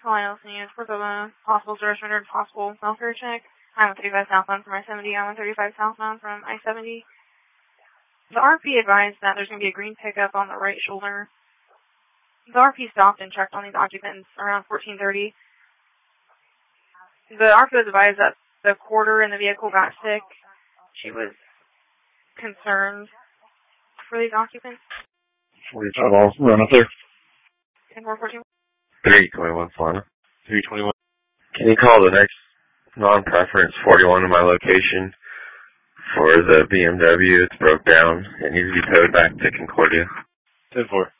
all I also need is proof of a possible service rendered, possible welfare check. I'm 35 southbound from I-70. I'm 35 southbound from I-70. The RP advised that there's going to be a green pickup on the right shoulder. The RP stopped and checked on these occupants around 14:30. The RP was advised that the quarter in the vehicle got sick. She was concerned for these occupants. 45, I'll run up there. 10-4-14. 321 Solana. 321. Can you call the next non-preference 41 to my location for the BMW? It's broke down. It needs to be towed back to Concordia. 10-4.